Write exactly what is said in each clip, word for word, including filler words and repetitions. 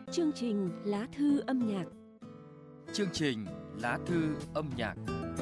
Chương trình Lá thư âm nhạc. Chương trình Lá thư âm nhạc.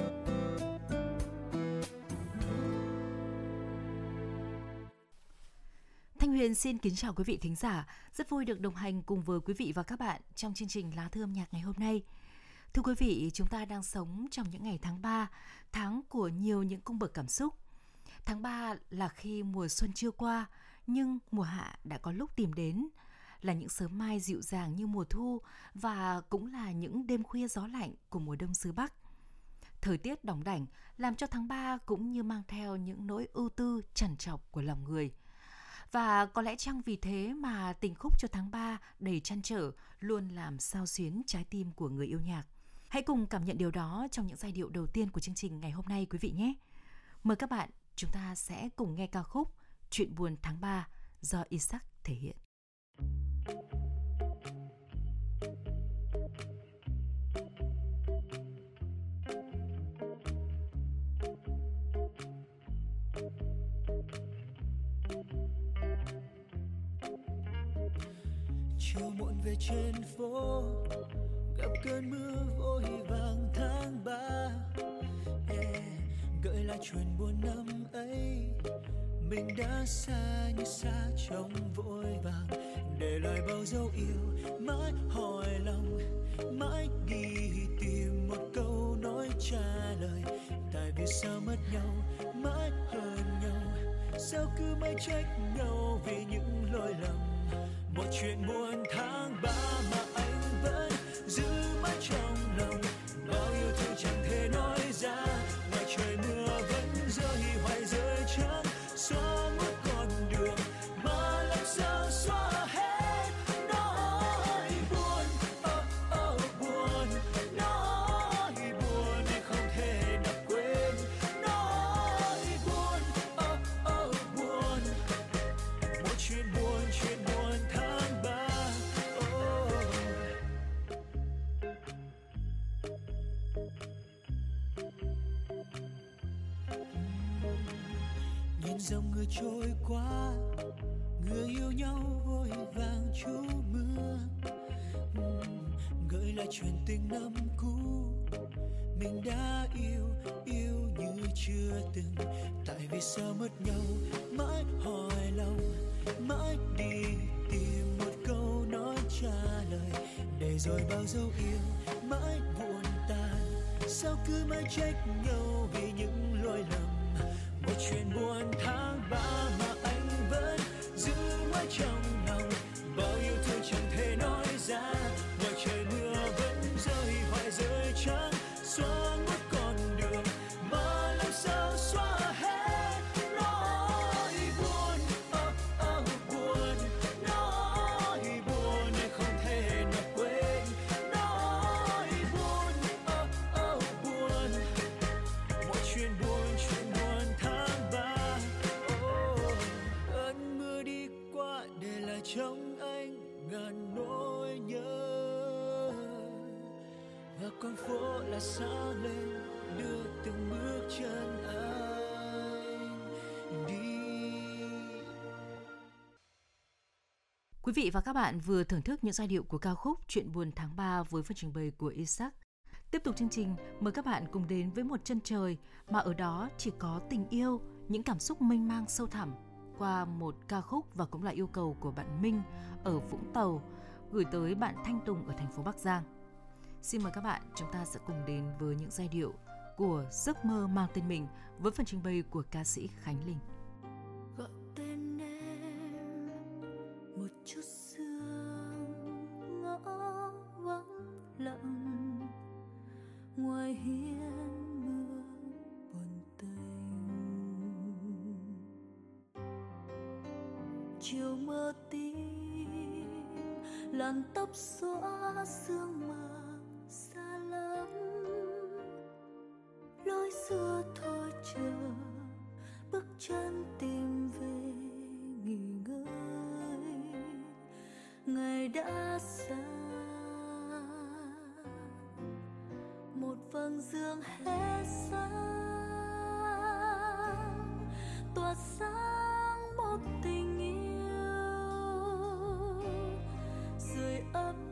Thanh Huyền xin kính chào quý vị thính giả, rất vui được đồng hành cùng với quý vị và các bạn trong chương trình Lá thư âm nhạc ngày hôm nay. Thưa quý vị, chúng ta đang sống trong những ngày tháng ba, tháng của nhiều những cung bậc cảm xúc. Tháng ba là khi mùa xuân chưa qua, nhưng mùa hạ đã có lúc tìm đến, là những sớm mai dịu dàng như mùa thu và cũng là những đêm khuya gió lạnh của mùa đông xứ Bắc. Thời tiết đỏng đảnh làm cho tháng ba cũng như mang theo những nỗi ưu tư trằn trọc của lòng người. Và có lẽ chăng vì thế mà tình khúc cho tháng ba đầy trăn trở luôn làm xao xuyến trái tim của người yêu nhạc. Hãy cùng cảm nhận điều đó trong những giai điệu đầu tiên của chương trình ngày hôm nay quý vị nhé. Mời các bạn, chúng ta sẽ cùng nghe ca khúc Chuyện buồn tháng ba do Isaac thể hiện. Chiều muộn về trên phố, gặp cơn mưa vội vàng tháng ba, yeah. Gợi lại chuyện buồn năm ấy, mình đã xa như xa trong vội vàng, để lại bao dấu yêu mãi hỏi lòng, mãi đi tìm một câu nói trả lời. Tại vì sao mất nhau, mãi hơn nhau, sao cứ mãi trách nhau vì những lỗi lầm. Một chuyện buồn tháng ba mà anh vẫn giữ mãi trong lòng, bao yêu thương chẳng thể nói ra. Ngoài trời mưa vẫn rơi hoài rơi trắng, xóa mất con đường mà làm sao xóa hết nỗi buồn. Oh, oh, buồn, nỗi buồn để không thể nào quên. Nỗi buồn, oh, oh, buồn, một chuyện buồn, chuyện buồn tháng ba. Oh. Nhìn dòng người trôi qua, người yêu nhau vội vàng trú mưa, gợi lại chuyện tình năm cũ. Mình đã yêu, yêu như chưa từng. Tại vì sao mất nhau, mãi hỏi lòng, mãi đi tìm một câu nói trả lời. Để rồi bao dấu yêu mãi vụn tàn, sao cứ mãi trách nhau vì những lỗi lầm. Một chuyện buồn tháng ba mà anh vẫn giữ mãi trong lòng, bao yêu thương chẳng thể nói ra. Ngoài trời mưa vẫn rơi hoài rơi trắng, xóa mất con đường mà làm sao xóa hết nỗi buồn. Oh, oh, buồn, nỗi buồn để không thể nào quên. Nỗi buồn, oh, oh, buồn, một chuyện buồn, chuyện buồn tháng ba. Oh, cơn mưa đi qua để lại trong anh ngàn nỗi nhớ, và con phố là sáng lên đưa từng bước chân anh đi. Quý vị và các bạn vừa thưởng thức những giai điệu của ca khúc Chuyện buồn tháng ba với phần trình bày của Isaac. Tiếp tục chương trình, mời các bạn cùng đến với một chân trời mà ở đó chỉ có tình yêu, những cảm xúc mênh mang sâu thẳm, qua một ca khúc và cũng là yêu cầu của bạn Minh ở Vũng Tàu gửi tới bạn Thanh Tùng ở thành phố Bắc Giang. Xin mời các bạn, chúng ta sẽ cùng đến với những giai điệu của Giấc mơ mang tên mình với phần trình bày của ca sĩ Khánh Linh. Gọi tên em một chút sương, ngõ vắng lặng, ngoài hiên mưa buồn tênh. Chiều mơ tím, làn tóc xõa sương mờ xa lắm. Lối xưa thôi chờ, bước chân tìm về nghỉ ngơi. Ngày đã xa, một vầng dương hết sáng, tỏa sáng một tình yêu, sưởi ấm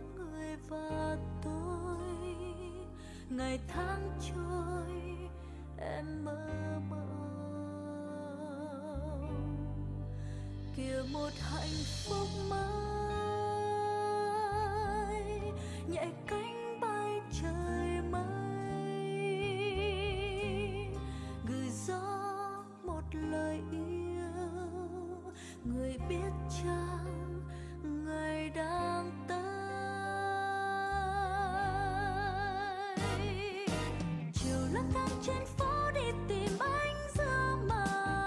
kìa một hạnh phúc mới nhẹ cánh bay trời mây, gửi gió một lời yêu, người biết chăng ngày đang tới. Chiều lang thang trên phố đi tìm anh giữa mà,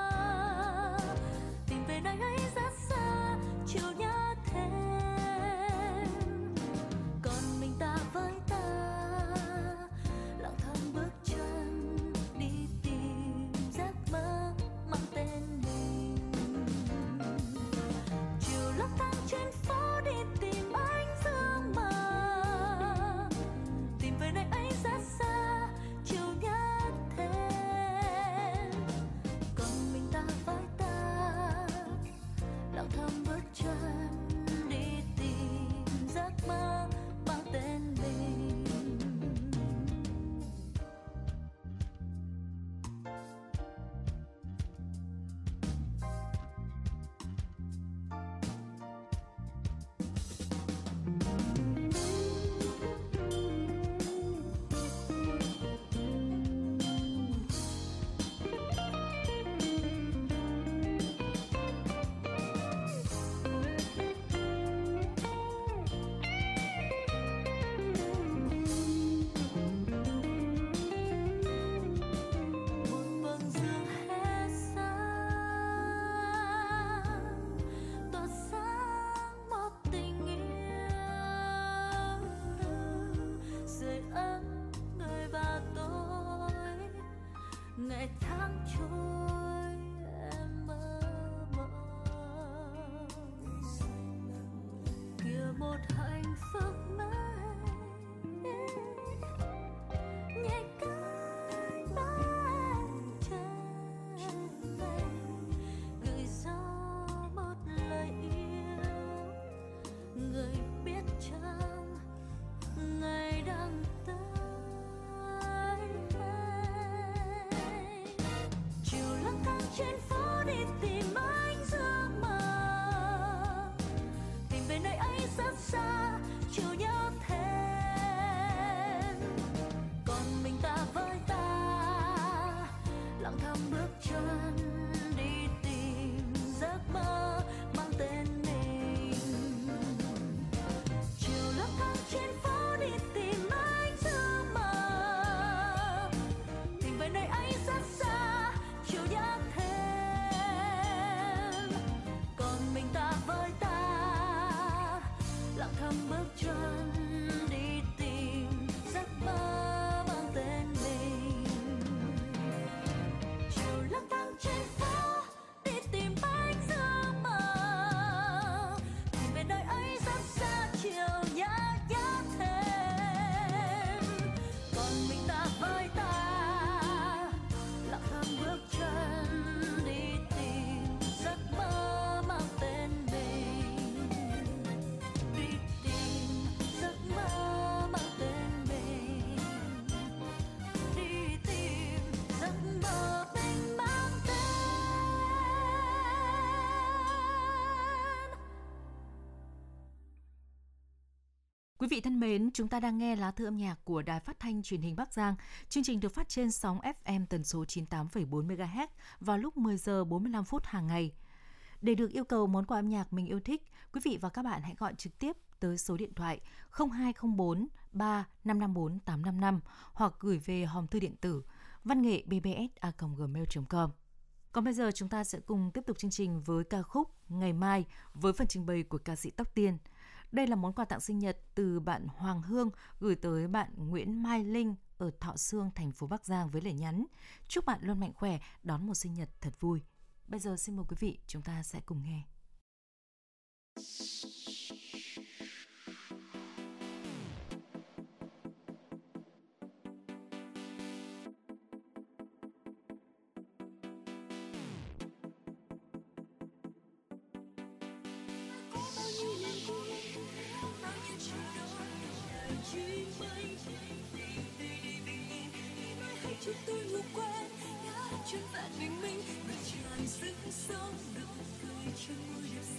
tìm về nơi ấy rất xa, chiều nhớ thêm. Còn mình ta với ta lặng thầm bước chân đi tìm giấc mơ mang tên mình. Chiều lang thang trên phố đi tìm anh giữa mà, tìm về nơi ấy rất xa, chiều nhớ thêm. Còn mình ta với ta lặng thầm bước chân đi tìm giấc mơ mang tên mình. Một vầng dương hé sáng, tỏa sáng một tình yêu, sưởi ấm người và tôi. Ngày tháng trôi em mơ mộng, kìa một hạnh phúc mới nhẹ cánh bay trời mây, gửi gió một lời yêu, người biết chăng ngày đang tới. Chiều lang thang trên phố đi tìm anh giữa mơ, tìm về nơi ấy rất xa, chiều nhớ thêm. Còn mình ta với ta lặng thầm bước chân đi tìm giấc mơ mang tên mình. Chiều lang thang trên phố đi tìm anh giữa mơ, tìm về nơi ấy rất xa, chiều nhớ thêm. Còn mình ta với ta lặng thầm bước chân đi tìm giấc mơ mang tên mình. Chiều lang thang trên phố đi tìm anh giữa mơ, tìm về nơi ấy rất xa, chiều nhớ nhớ thêm. Còn mình ta với ta lặng thầm bước chân đi tìm giấc mơ mang tên mình, đi tìm giấc mơ mang tên mình, đi tìm giấc mơ mình mang tên. Quý vị thân mến, chúng ta đang nghe lá thư âm nhạc của Đài Phát thanh Truyền hình Bắc Giang. Chương trình được phát trên sóng ép em tần số chín mươi tám phẩy bốn mê ga héc vào lúc mười giờ bốn mươi lăm phút hàng ngày. Để được yêu cầu món quà âm nhạc mình yêu thích, quý vị và các bạn hãy gọi trực tiếp tới số điện thoại không hai không bốn ba năm năm bốn tám năm năm hoặc gửi về hòm thư điện tử văn nghệ b b s a còng gmail chấm com. Còn bây giờ chúng ta sẽ cùng tiếp tục chương trình với ca khúc Ngày Mai với phần trình bày của ca sĩ Tóc Tiên. Đây là món quà tặng sinh nhật từ bạn Hoàng Hương gửi tới bạn Nguyễn Mai Linh ở Thọ Xương, thành phố Bắc Giang với lời nhắn: chúc bạn luôn mạnh khỏe, đón một sinh nhật thật vui. Bây giờ xin mời quý vị, chúng ta sẽ cùng nghe. Cho tôi ngủ quên nhớ chân vẹn bình minh ngập tràn sức sống nụ cười trên môi đẹp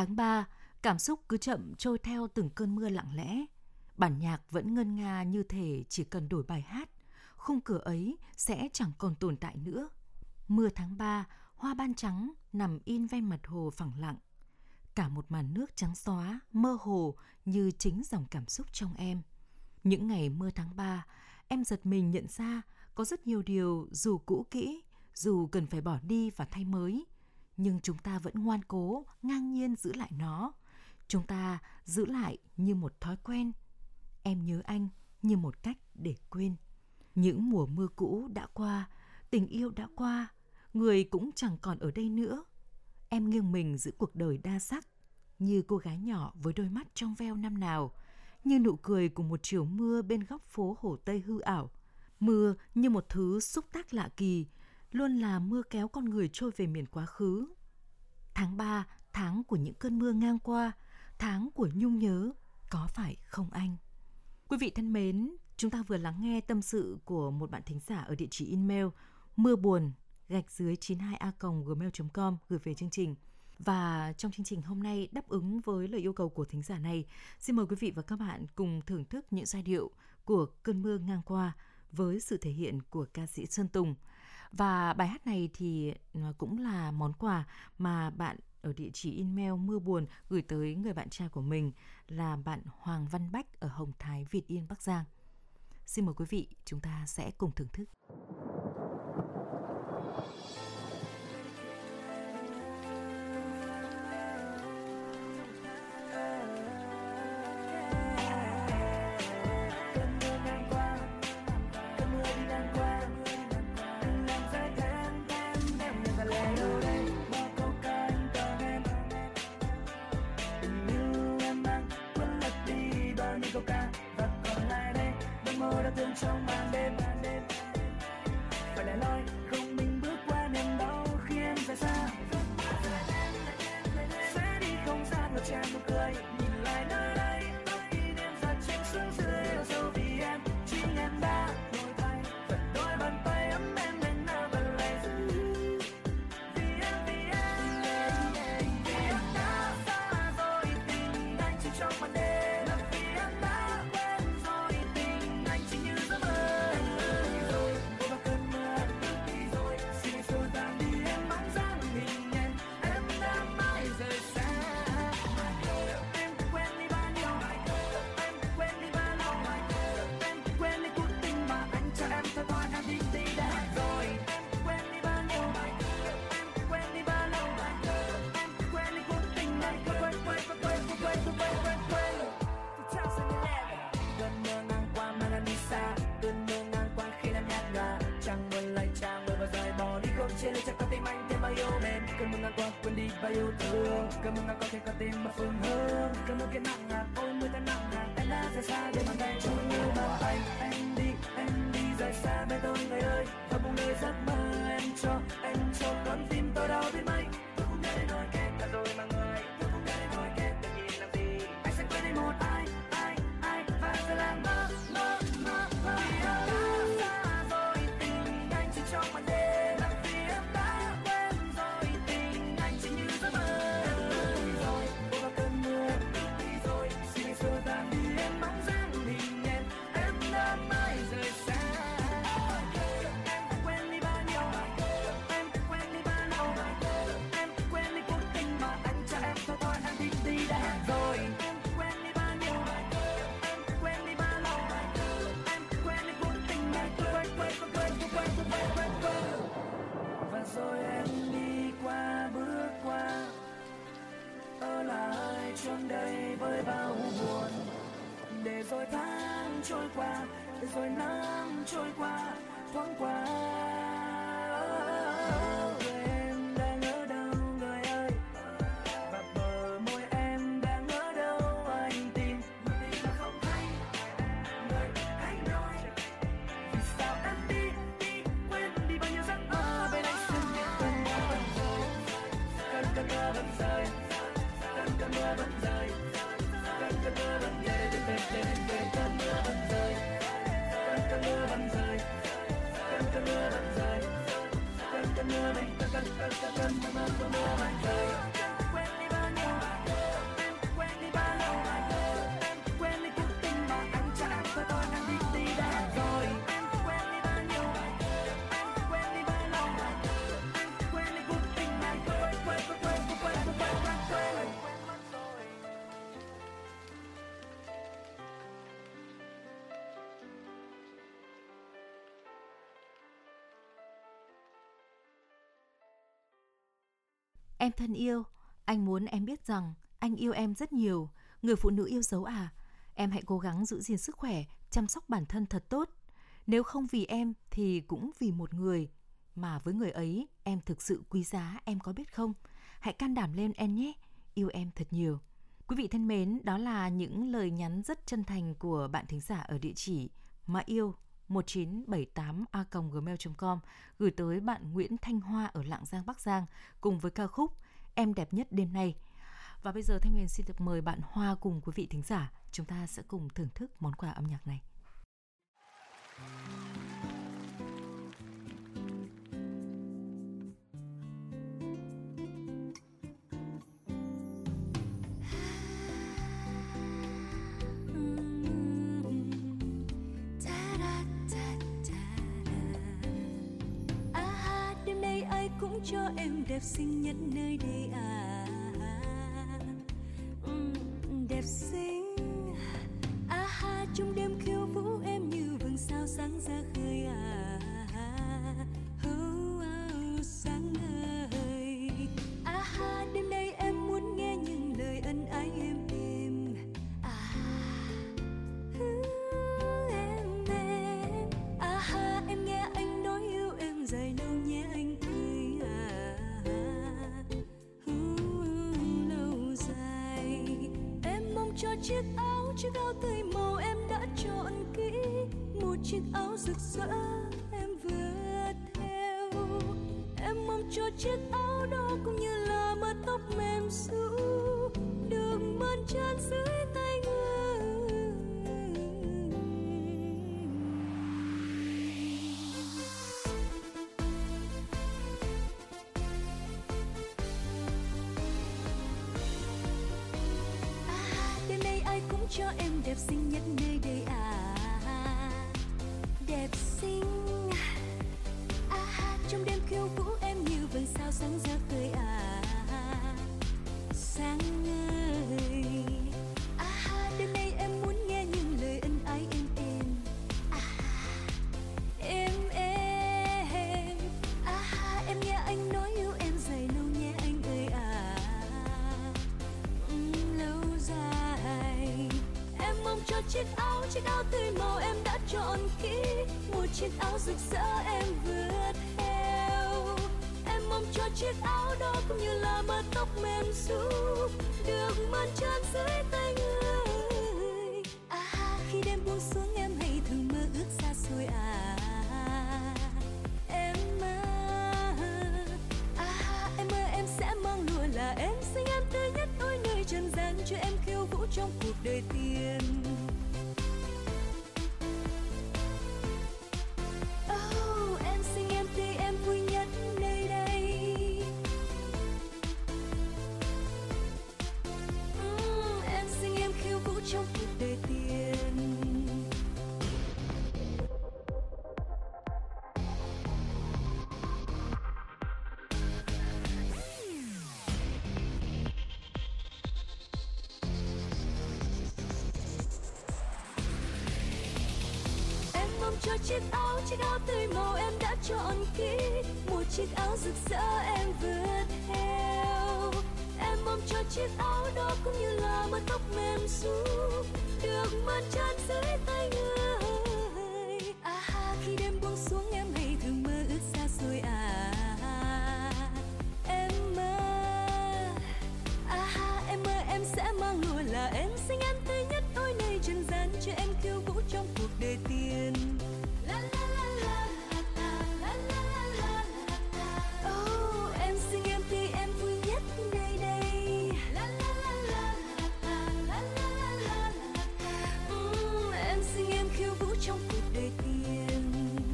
Tháng ba, cảm xúc cứ chậm trôi theo từng cơn mưa lặng lẽ. Bản nhạc vẫn ngân nga như thể chỉ cần đổi bài hát, khung cửa ấy sẽ chẳng còn tồn tại nữa. Mưa tháng ba, hoa ban trắng nằm in ven mặt hồ phẳng lặng. Cả một màn nước trắng xóa, mơ hồ như chính dòng cảm xúc trong em. Những ngày mưa tháng ba, em giật mình nhận ra có rất nhiều điều dù cũ kỹ, dù cần phải bỏ đi và thay mới, nhưng chúng ta vẫn ngoan cố, ngang nhiên giữ lại nó. Chúng ta giữ lại như một thói quen. Em nhớ anh như một cách để quên. Những mùa mưa cũ đã qua, tình yêu đã qua, người cũng chẳng còn ở đây nữa. Em nghiêng mình giữa cuộc đời đa sắc, như cô gái nhỏ với đôi mắt trong veo năm nào, như nụ cười của một chiều mưa bên góc phố Hồ Tây hư ảo. Mưa như một thứ xúc tác lạ kỳ, luôn là mưa kéo con người trôi về miền quá khứ. Tháng ba, tháng của những cơn mưa ngang qua, tháng của nhung nhớ, có phải không anh? Quý vị thân mến, chúng ta vừa lắng nghe tâm sự của một bạn thính giả ở địa chỉ email mưa buồn gạch dưới chín mươi hai a còng gmail chấm com gửi về chương trình. Và trong chương trình hôm nay, đáp ứng với lời yêu cầu của thính giả này, xin mời quý vị và các bạn cùng thưởng thức những giai điệu của Cơn mưa ngang qua với sự thể hiện của ca sĩ Sơn Tùng. Và bài hát này thì cũng là món quà mà bạn ở địa chỉ email mưa buồn gửi tới người bạn trai của mình là bạn Hoàng Văn Bách ở Hồng Thái, Việt Yên, Bắc Giang. Xin mời quý vị, chúng ta sẽ cùng thưởng thức. Trong màn đêm phải lại lối không mình bước qua niềm đau khi em rời xa, sẽ đi không gian ngập tràn nụ cười nhìn lại nơi đây kỷ niệm giặt trên xuống dưới ở sâu vì em chính em đã đổi thay phần đôi bàn tay ấm em nên nào vẫn lại giữ vì em vì em vì em đã xa rồi tình anh chỉ trong màn đêm vì em đã quên rồi tình anh chỉ như giấc mơ rồi cô vào cơn mưa đi rồi xin xua tan đi em bóng dáng hình em em đã mãi rời xa em quên đi bao nhiêu em quên đi bao lâu em quên đi cuộc tình mà anh cho em thôi thôi em đi đi đã rồi em quên đi bao nhiêu em quên đi bao lâu em quên đi cuộc tình này quên quên quên quên quên quên quên quên quên cơn mưa ngang qua mà em đi xa, cơn mưa ngang qua khi em nhạt nhòa, chẳng muốn lại chẳng muốn và rời bỏ đi không chia ly cho con tim anh thêm bao yêu mến. Cơn mưa ngang qua quên đi bao yêu thương, cơn mưa ngang qua khiến con tim mà phương hướng, cơn mưa kia nặng hạt ôi mưa tan nặng hạt em đã rời xa để bàn tay chung như bàn tay em đi em đi rời xa bên tôi người ơi, và buông lời giấc mơ em cho em cho con tim tôi đau biết mấy, tôi không để nói kết cả rồi mà người, tôi không để nói kết tự nhiên làm gì, anh sẽ quên đi một ai ai ai và giờ làm mơ mơ mơ mơ vì em đã xa rồi tình anh chỉ trong màn đêm vì em đã quên rồi tình anh chỉ như giấc mơ rồi cô vào cơn mưa đi rồi xin xua tan đi em bóng dáng hình em em đã mãi rời xa em quên đi bao nhiêu em quên đi bao lâu em quên đi cuộc tình mà anh cho em thôi thôi em đi đi đã rồi em quên đi bao nhiêu em quên đi bao lâu em quên đi cuộc tình này quên quên quên quên quên quên quên quên quên và rồi em đi qua bước qua ở lại trong đây với bao buồn để rồi tháng trôi qua để rồi năm trôi qua thoáng qua. Người em đang ở đâu người ơi, và bờ môi em đang ở đâu anh tìm nhưng mà không thấy người hãy nói vì sao em đi đi quên đi bao nhiêu giấc mơ bên anh xuyên những cơn mưa vẫn rơi cơn cơn mưa vẫn rơi cơn cơn mưa vẫn rơi cơn cơn mưa vẫn rơi về về về cơn mưa vẫn rơi cơn cơn mưa vẫn rơi cơn cơn mưa vẫn rơi cơn cơn mưa vẫn cơn cơn cơn cơn cơn mưa cơn mưa vẫn rơi quên đi bao nhiêu Em thân yêu, anh muốn em biết rằng anh yêu em rất nhiều. Người phụ nữ yêu dấu à? Em hãy cố gắng giữ gìn sức khỏe, chăm sóc bản thân thật tốt. Nếu không vì em thì cũng vì một người. Mà với người ấy, em thực sự quý giá, em có biết không? Hãy can đảm lên em nhé, yêu em thật nhiều. Quý vị thân mến, đó là những lời nhắn rất chân thành của bạn thính giả ở địa chỉ mà yêu một chín bảy tám a còng gmail chấm com gửi tới bạn Nguyễn Thanh Hoa ở Lạng Giang, Bắc Giang cùng với ca khúc Em đẹp nhất đêm nay. Và bây giờ Thanh Huyền xin được mời bạn Hoa cùng quý vị thính giả, chúng ta sẽ cùng thưởng thức món quà âm nhạc này. Cũng cho em đẹp xinh nhất nơi đây à, uhm, đẹp xinh à ha, trong đêm khiêu vũ em như vầng sao sáng ra khơi à, oh, oh, sáng ngời à ha, đêm nay em muốn nghe những lời ân ái êm êm à, uh, em em à ha, em nghe anh nói yêu em dài lâu nhé anh. Cho chiếc áo, chiếc áo tươi màu em đã chọn kỹ, một chiếc áo rực rỡ em vừa theo. Em mong cho chiếc áo đó cũng như là mái tóc mềm ru được mơn tràn dưới tay người. Cho em đẹp xinh nhất nơi đây à, đẹp xinh à, trong đêm khiêu vũ em như vầng sao sáng ra khơi à, sáng ngời à, đêm nay em muốn nghe những lời ân ái êm êm à, êm êm à, em nghe anh nói yêu em dài lâu nhé anh ơi à, uhm, lâu dài. Em mong cho chiếc áo, chiếc áo tươi màu em đã chọn kỹ, một chiếc áo rực rỡ em vừa theo. Em mong cho chiếc áo đó cũng như là mái tóc mềm ru được mơn tràn dưới tay người à, khi đêm buông xuống em hãy thử mơ ước xa xôi à, em mơ à, em mơ em sẽ mang lụa là em xinh em tươi nhất ôi nơi trần gian, cho em khiêu vũ trong cuộc đời tiền. Oh, em xinh em tươi em vui nhất nơi đây. Mm, em xinh em khiêu vũ trong cuộc đời tiền. Cho chiếc áo, chiếc áo tươi màu em đã chọn kỹ, một chiếc áo rực rỡ em vừa theo. Em mong cho chiếc áo đó cũng như là mái tóc mềm ru được mơn tràn dưới tay người à ha, khi đêm buông xuống em hãy thử mơ ước xa xôi à, em mơ à ha, em mơ em sẽ mang lụa là em xinh em tươi nhất ôi nơi trần gian, cho em khiêu vũ trong cuộc đời tiền. Oh, em xinh em tươi em vui nhất nơi đây. Mm, em xinh em khiêu vũ trong cuộc đời tiền.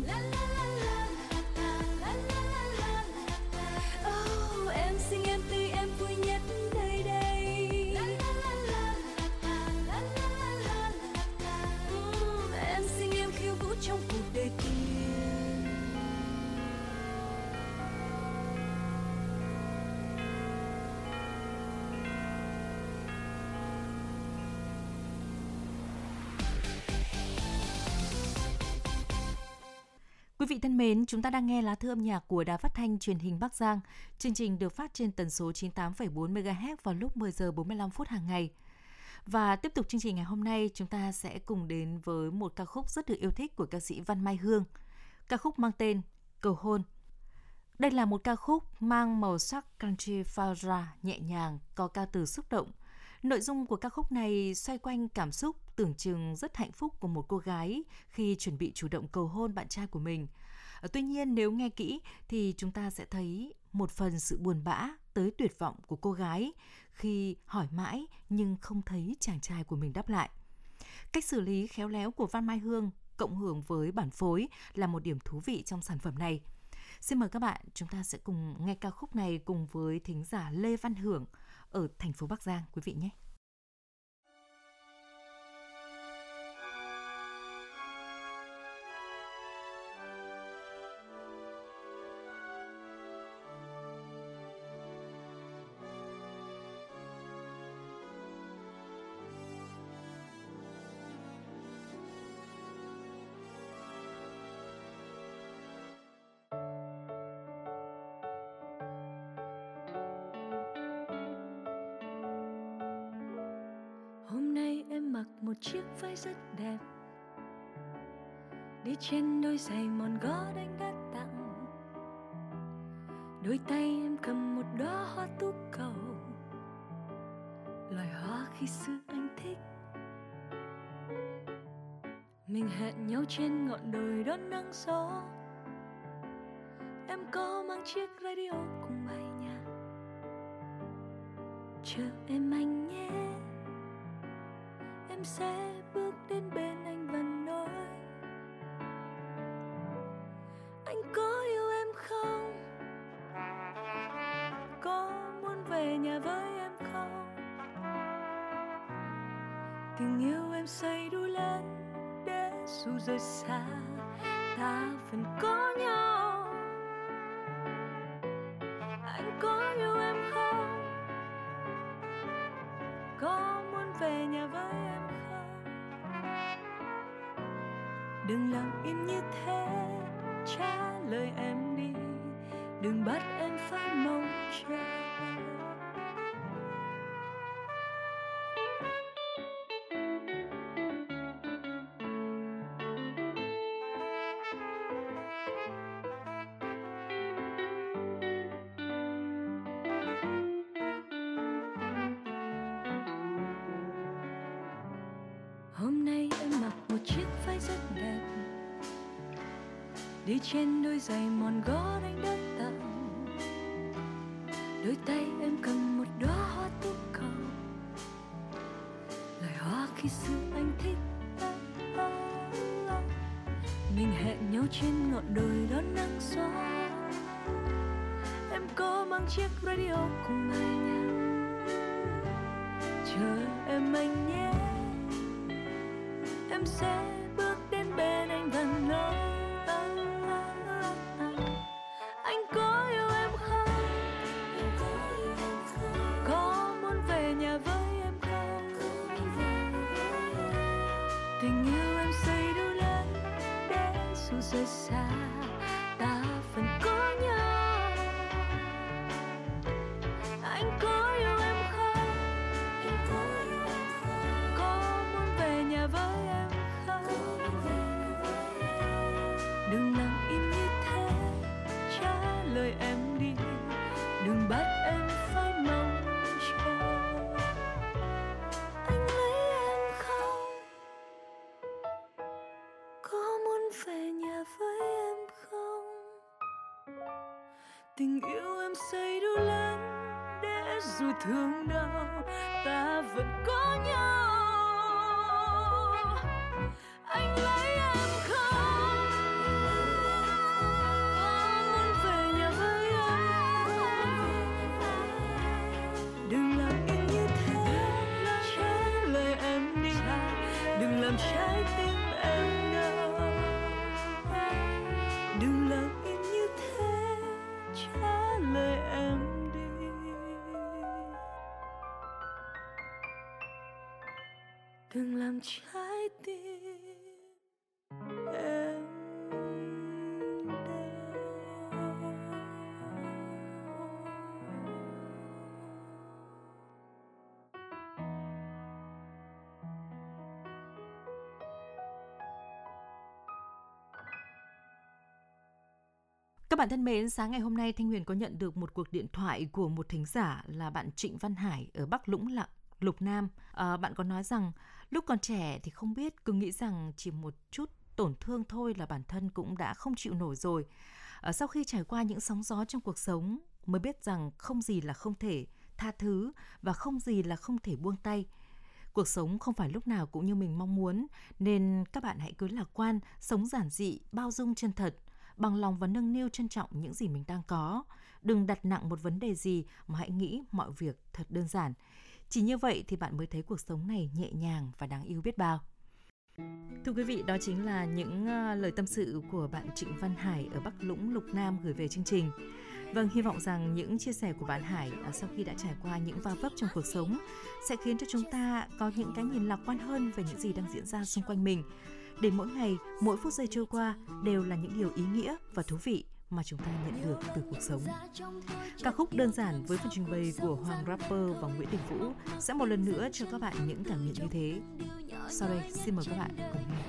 Oh, em xinh em tươi em vui nhất nơi đây. Mm, Quý vị thân mến, chúng ta đang nghe lá thư âm nhạc của Đài Phát thanh Truyền hình Bắc Giang. Chương trình được phát trên tần số chín mươi tám phẩy bốn mê ga héc vào lúc mười giờ bốn mươi lăm phút hàng ngày. Và tiếp tục chương trình ngày hôm nay, chúng ta sẽ cùng đến với một ca khúc rất được yêu thích của ca sĩ Văn Mai Hương. Ca khúc mang tên Cầu Hôn. Đây là một ca khúc mang màu sắc country folk nhẹ nhàng, có ca từ xúc động. Nội dung của ca khúc này xoay quanh cảm xúc tưởng chừng rất hạnh phúc của một cô gái khi chuẩn bị chủ động cầu hôn bạn trai của mình. Tuy nhiên, nếu nghe kỹ thì chúng ta sẽ thấy một phần sự buồn bã tới tuyệt vọng của cô gái khi hỏi mãi nhưng không thấy chàng trai của mình đáp lại. Cách xử lý khéo léo của Văn Mai Hương cộng hưởng với bản phối là một điểm thú vị trong sản phẩm này. Xin mời các bạn, chúng ta sẽ cùng nghe ca khúc này cùng với thính giả Lê Văn Hưởng ở thành phố Bắc Giang, quý vị nhé. Hôm nay em mặc một chiếc váy rất đẹp, đi trên đôi giày mòn gót anh đã tặng. Đôi tay em cầm một đóa hoa tú cầu, loài hoa khi xưa anh thích. Mình hẹn nhau trên ngọn đồi đón nắng gió, em có mang chiếc radio cùng bài nhạc. Chờ em anh nhé, em sẽ bước đến bên anh và nói: anh có yêu em không? Có muốn về nhà với em không? Tình yêu em xây đủ lớn để dù rời xa ta vẫn có nhau. Anh có yêu em không? Có muốn về nhà với em không? Đừng lặng im như thế, trả lời em đi, đừng bắt em phải mong chờ. Hôm nay em mặc một chiếc váy rất đẹp, đi trên đôi giày mòn gót anh đã tặng. Đôi tay em cầm một đóa hoa tú cầu, loài hoa khi xưa anh thích. Mình hẹn nhau trên ngọn đồi đón nắng gió, em có mang chiếc radio cùng bài nhạc. Chờ em anh nhé, em sẽ bước đến bên anh và nói: anh có yêu em không? Có muốn về nhà với em không? Tình yêu em xây đủ lớn để dù rời xa ta vẫn có nhau. Anh có yêu em không? Có muốn về nhà với em không? Đừng lặng im như thế, trả lời em đi, đừng bắt em phải mong chờ. Anh lấy em không? Có muốn về nhà với em không? Tình yêu em xây đủ lớn để dù thương đau ta vẫn có nhau. Anh lấy em không? Có muốn về nhà với em không? Đừng làm im như thế, trả lời em đi, đừng làm trái tim em đau. Đừng làm im như thế, trả lời em đi. Đừng làm trái tim em Các bạn thân mến, sáng ngày hôm nay Thanh Huyền có nhận được một cuộc điện thoại của một thính giả là bạn Trịnh Văn Hải ở Bắc Lũng Lặng, Lục Nam. À, bạn có nói rằng lúc còn trẻ thì không biết, cứ nghĩ rằng chỉ một chút tổn thương thôi là bản thân cũng đã không chịu nổi rồi. À, sau khi trải qua những sóng gió trong cuộc sống mới biết rằng không gì là không thể tha thứ và không gì là không thể buông tay. Cuộc sống không phải lúc nào cũng như mình mong muốn, nên các bạn hãy cứ lạc quan, sống giản dị, bao dung chân thật, bằng lòng và nâng niu trân trọng những gì mình đang có. Đừng đặt nặng một vấn đề gì mà hãy nghĩ mọi việc thật đơn giản. Chỉ như vậy thì bạn mới thấy cuộc sống này nhẹ nhàng và đáng yêu biết bao. Thưa quý vị, đó chính là những uh, lời tâm sự của bạn Trịnh Văn Hải ở Bắc Lũng, Lục Nam gửi về chương trình. Vâng, hy vọng rằng những chia sẻ của bạn Hải uh, sau khi đã trải qua những va vấp trong cuộc sống sẽ khiến cho chúng ta có những cái nhìn lạc quan hơn về những gì đang diễn ra xung quanh mình. Để mỗi ngày, mỗi phút giây trôi qua đều là những điều ý nghĩa và thú vị mà chúng ta nhận được từ cuộc sống. Ca khúc Đơn Giản với phần trình bày của Hoàng Rapper và Nguyễn Đình Vũ sẽ một lần nữa cho các bạn những cảm nhận như thế. Sau đây, xin mời các bạn cùng nghe.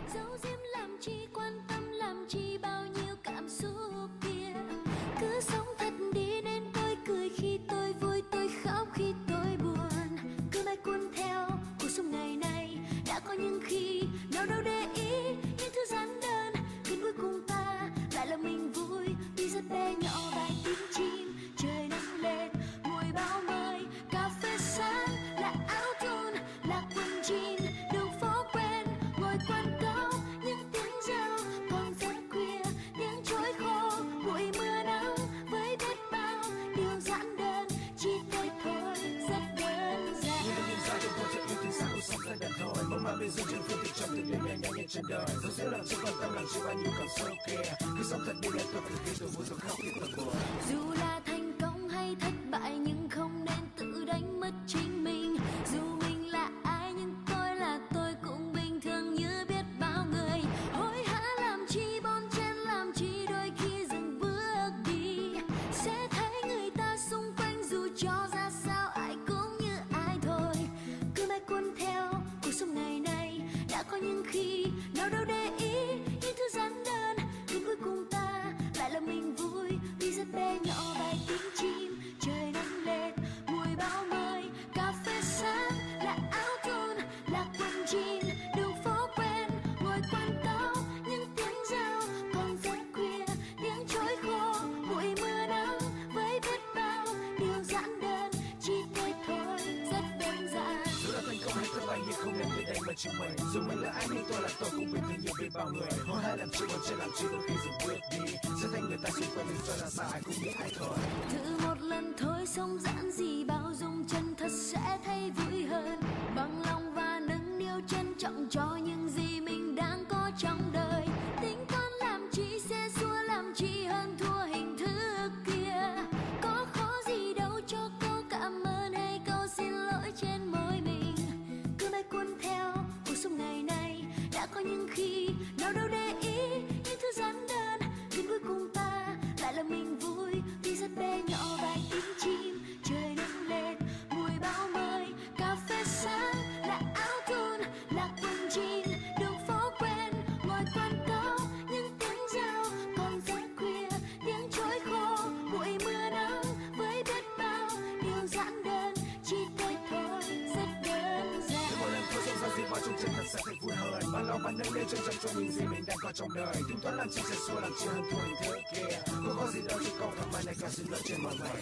Cứ sống thật đi nên tôi cười khi tôi vui, tôi khóc khi tôi buồn. Cứ mãi cuốn theo cuộc sống ngày nay, đã có những khi nào đâu để ý những thứ giản đơn, khiến cuối cùng ta lại là mình vui vì rất bé nhỏ vài tiếng chim. Trời nắng lên mùi bao mây, cà phê sáng là áo thun, là quần jean, đường phố quen ngồi quán cóc, những tiếng reo còn rất khuya, tiếng trôi khô bụi mưa nắng với biết bao điều giản đơn, chỉ thế thôi rất đơn giản. Như những sao trong câu chuyện yêu thương sao sống rất đơn thôi, mong mà bên dưới chân phương tiện trong từng đêm nhanh nhanh trên đời, dẫu sẽ làm chưa quan tâm làm chưa bao nhiêu cảm xúc kia, cứ sống thật đi lên tôi phải khi tôi vui tôi khóc khi tôi buồn. Dù là thành công hay thất bại nhưng không nên tự đánh mất chính mình. Dù mình là ai nhưng tôi là tôi cũng bình thường như biết bao người. Hối hả làm chi bon chen làm chi, đôi khi dừng bước đi sẽ thấy người ta xung quanh dù cho ra sao ai cũng như ai thôi. Cứ mãi cuốn theo cuộc sống ngày nay, đã có những khi nào đâu để ý những thứ giản đơn, nhưng cuối cùng ta lại là mình vui vì rất bé nhỏ vài tiếng chim. Trời nắng lên mùi bao mây, cà phê sáng là áo thun, là quần jean, đường phố quen ngồi quán cóc, những tiếng reo còn rất khuya, tiếng trôi khô bụi mưa nắng với biết bao điều giản đơn, chỉ thế thôi rất đơn giản. Dù là thành công hay thất bại nhưng không nên để đánh mất chính mình. Dù mình là ai nhưng tôi là tôi cũng bình thường như biết bao người. Hối hả làm chi bon chen làm chi, đôi khi dừng bước đi sẽ thấy người ta xung quanh mình cho là sao ai cũng như ai thôi. Thử một lần thôi sống giản dị bao dung chân thật sẽ thấy vui hơn, bằng lòng và nâng niu trân trọng cho những gì mình đang có trong đời. Tính toán làm chi xe xua làm chi hơn thua hình thức kia, có khó gì đâu cho câu cảm ơn hay câu xin lỗi trên môi mình. Cứ mãi cuốn theo cuộc sống ngày nay, đã có những khi nào đâu để ý những thứ giản đơn, nhưng cuối cùng ta lại là mình vui vì rất bé nhỏ vài tiếng chim. Trời nắng lên mùi bao mây, cà phê sáng là áo thun, là quần jean, đường phố quen ngồi quán cóc, những tiếng reo còn rất khuya, tiếng trôi khô bụi mưa nắng với biết bao điều giản đơn, chỉ thế thôi rất đơn giản. Mỗi lần tôi sống ra gì bao trong chân thật sẽ thấy vui hơn, bằng lòng và nâng lên trân trọng cho những gì mình đang có trong đời. Tính toán làm chi sẽ xua làm chi hơn thua hình thức kia, có khó gì đâu cho câu cảm ơn này cả xin lỗi trên mọi người.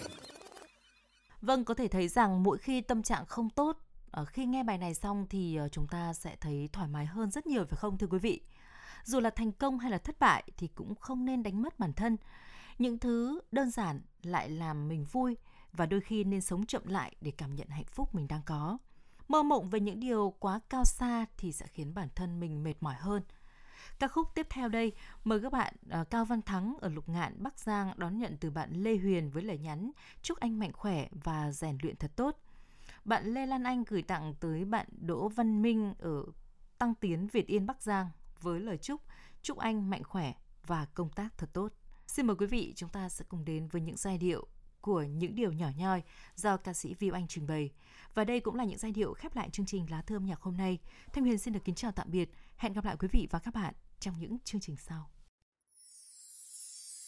Vâng, có thể thấy rằng mỗi khi tâm trạng không tốt, khi nghe bài này xong thì chúng ta sẽ thấy thoải mái hơn rất nhiều, phải không thưa quý vị? Dù là thành công hay là thất bại thì cũng không nên đánh mất bản thân. Những thứ đơn giản lại làm mình vui và đôi khi nên sống chậm lại để cảm nhận hạnh phúc mình đang có. Mơ mộng về những điều quá cao xa thì sẽ khiến bản thân mình mệt mỏi hơn. Ca khúc tiếp theo đây, mời các bạn uh, Cao Văn Thắng ở Lục Ngạn, Bắc Giang đón nhận từ bạn Lê Huyền với lời nhắn chúc anh mạnh khỏe và rèn luyện thật tốt. Bạn Lê Lan Anh gửi tặng tới bạn Đỗ Văn Minh ở Tăng Tiến, Việt Yên, Bắc Giang với lời chúc chúc anh mạnh khỏe và công tác thật tốt. Xin mời quý vị, chúng ta sẽ cùng đến với những giai điệu của Những Điều Nhỏ Nhoi do ca sĩ Viu Anh trình bày. Và đây cũng là những giai điệu khép lại chương trình Lá Thư Âm Nhạc hôm nay. Thanh Huyền xin được kính chào tạm biệt. Hẹn gặp lại quý vị và các bạn trong những chương trình sau.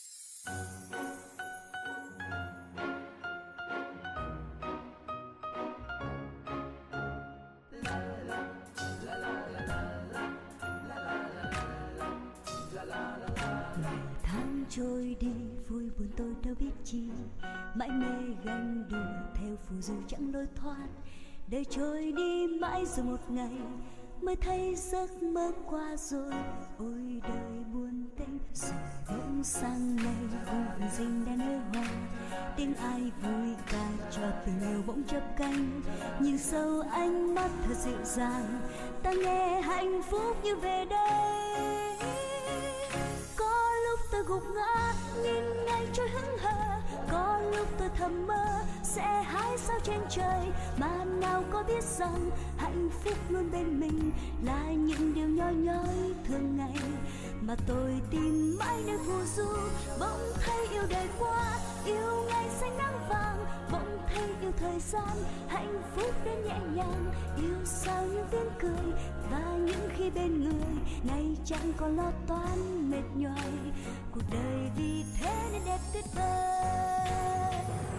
Tháng trôi đi vui buồn tôi đâu biết chi, mãi mê ganh đùa theo phù du chẳng lối thoát. Đời trôi đi mãi rồi một ngày mới thấy giấc mơ qua rồi. Ôi đời buồn tênh rồi bỗng sang ngày hồn dinh đã nở hoa. Tiếng ai vui ca cho tình yêu bỗng chớp cánh, nhìn sâu ánh mắt thật dịu dàng, ta nghe hạnh phúc như về đây. Có lúc tôi gục ngã nhìn ngày trôi hững hờ, có lúc tôi thầm mơ sẽ hái sao trên trời, mà nào có biết rằng hạnh phúc luôn bên mình là những điều nhỏ nhói thường ngày. Mà tôi tìm mãi nơi phù du, bỗng thấy yêu đời qua, yêu ngày xanh nắng vàng, bỗng thấy yêu thời gian, hạnh phúc đến nhẹ nhàng, yêu sao những tiếng cười và những khi bên người này chẳng còn lo toan mệt nhoài. Cuộc đời vì thế nên đẹp tuyệt vời.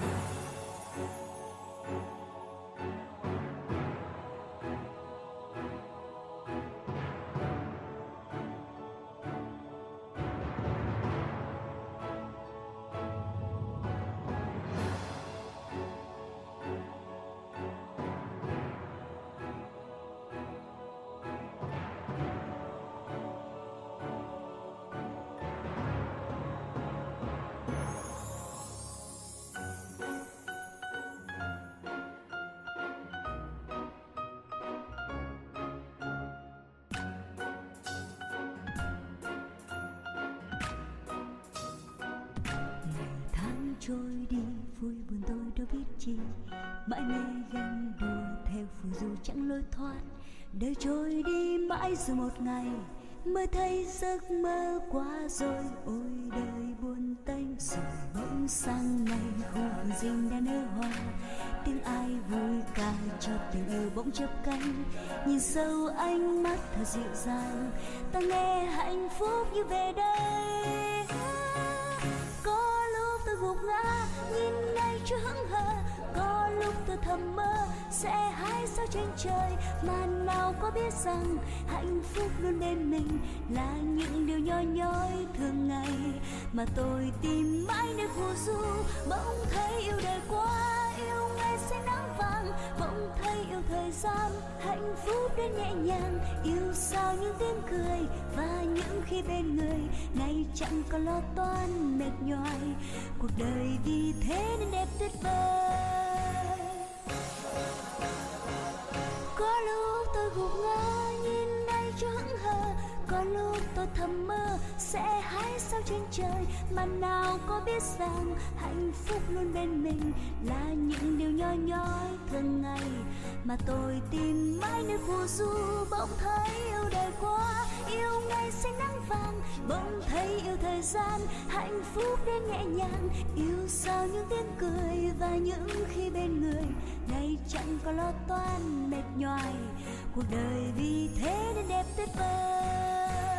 Trôi đi vui buồn tôi đâu biết chi, mãi mê ganh đùa theo phù du chẳng lối thoát. Đời trôi đi mãi rồi một ngày mới thấy giấc mơ qua rồi. Ôi đời buồn tênh rồi bỗng sang ngày hồn dinh đã nở hoa. Tiếng ai vui ca cho tình yêu bỗng chớp cánh, nhìn sâu ánh mắt thật dịu dàng, ta nghe hạnh phúc như về đây. Có lúc tôi gục ngã nhìn ngày trôi hững hờ, có lúc tôi thầm mơ sẽ hái sao trên trời, mà nào có biết rằng hạnh phúc luôn bên mình là những điều nhỏ nhói thường ngày. Mà tôi tìm mãi nơi phù du, bỗng thấy yêu đời qua, yêu ngày xanh nắng vàng, bỗng thấy yêu thời gian, hạnh phúc đến nhẹ nhàng, yêu sao những tiếng cười và những khi bên người này chẳng còn lo toan mệt nhoài. Cuộc đời vì thế nên đẹp tuyệt vời. Có lúc tôi gục ngã nhìn ngày trôi hững hờ, có lúc tôi thầm mơ sẽ hái sao trên trời, mà nào có biết rằng hạnh phúc luôn bên mình là những điều nhỏ nhói thường ngày. Mà tôi tìm mãi nơi phù du, bỗng thấy yêu đời qua, yêu ngày xanh nắng vàng, bỗng thấy yêu thời gian, hạnh phúc đến nhẹ nhàng, yêu sao những tiếng cười và những khi bên người này chẳng có lo toan mệt nhoài. Cuộc đời vì thế nên đẹp tuyệt vời.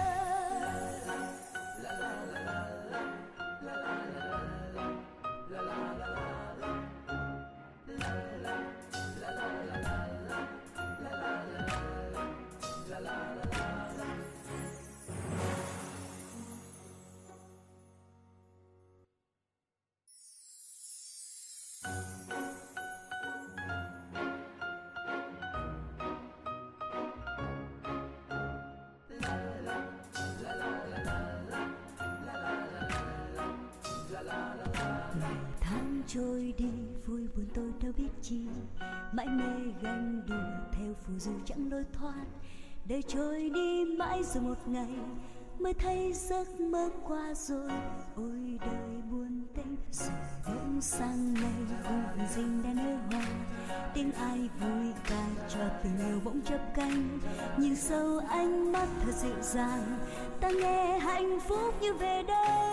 Trôi đi vui buồn tôi đâu biết chi, mãi mê ganh đùa theo phù du chẳng lối thoát. Đời trôi đi mãi rồi một ngày mới thấy giấc mơ qua rồi. Ôi đời buồn tênh rồi bỗng sang ngày hồn dinh đã nở hoa. Tiếng ai vui ca cho tình yêu bỗng chớp cánh, nhìn sâu ánh mắt thật dịu dàng, ta nghe hạnh phúc như về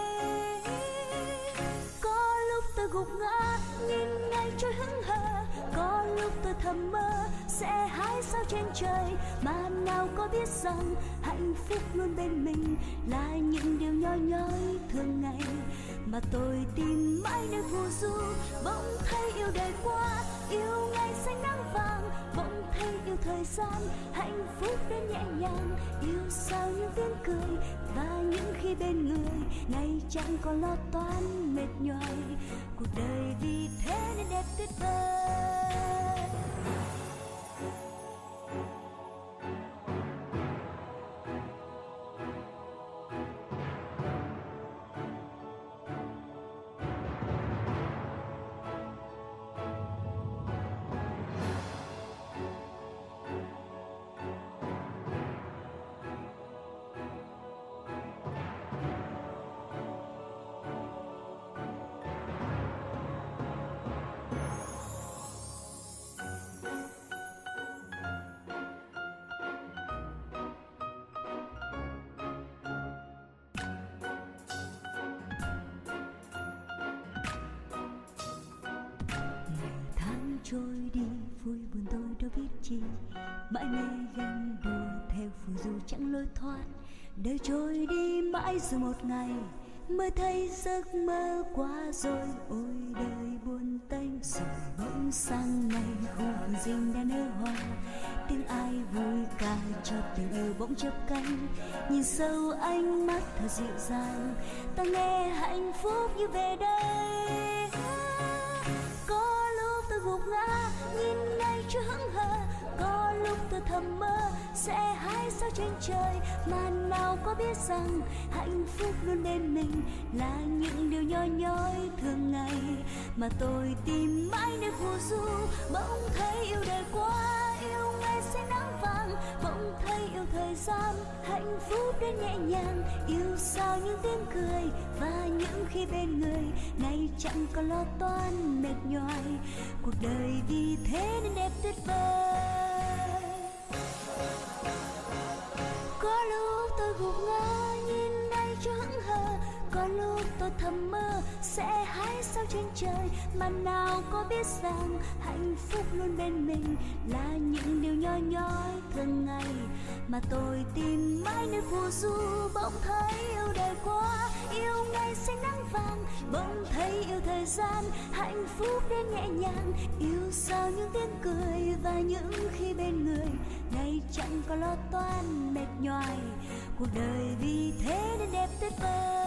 đây. Có lúc tôi gục ngã nhìn ngày trôi hững hờ, Có lúc tôi thầm mơ sẽ hái sao trên trời, mà nào có biết rằng hạnh phúc luôn bên mình là những điều nhỏ nhói thường ngày. Mà tôi tìm mãi nơi phù du, bỗng thấy yêu đời qua, yêu ngày xanh nắng vàng, bỗng thấy yêu thời gian, hạnh phúc đến nhẹ nhàng, yêu sao những tiếng cười và những khi bên người, ngày chẳng còn lo toan mệt nhoài, cuộc đời vì thế nên đẹp tuyệt vời. Trôi đi vui buồn tôi đâu biết chi, mãi mê ganh đùa theo phù du chẳng lối thoát. Đời trôi đi mãi rồi một ngày mới thấy giấc mơ qua rồi. Ôi đời buồn tênh rồi bỗng sang ngày khu vườn rình đã nở hoa, tiếng ai vui ca cho tình yêu bỗng chớp cánh. Nhìn sâu ánh mắt thật dịu dàng, ta nghe hạnh phúc như về đây. Có lúc tôi gục ngã nhìn ngay chưa hững hờ, có lúc tôi thầm mơ sẽ hái sao trên trời, mà nào có biết rằng hạnh phúc luôn bên mình là những điều nhỏ nhói thường ngày. Mà tôi tìm mãi nơi phù du, bỗng thấy yêu đời quá, yêu ngày xanh nắng vàng, bỗng thấy yêu thời gian, hạnh phúc đến nhẹ nhàng, yêu sao những tiếng cười và những khi bên người, ngày chẳng còn lo toan mệt nhoài, cuộc đời vì thế nên đẹp tuyệt vời. Có lúc tôi gục ngã nhìn ngay chưa hững hờ, có lúc tôi thầm mơ sẽ hái sao trên trời, mà nào có biết rằng hạnh phúc luôn bên mình là những điều nhỏ nhói thường ngày. Mà tôi tìm mãi nơi phù du, bỗng thấy yêu đời quá, yêu ngày xanh nắng vàng, bỗng thấy yêu thời gian, hạnh phúc đến nhẹ nhàng, yêu sao những tiếng cười và những khi bên người, ngày chẳng có lo toan mệt nhoài, cuộc đời vì thế nên đẹp tuyệt vời.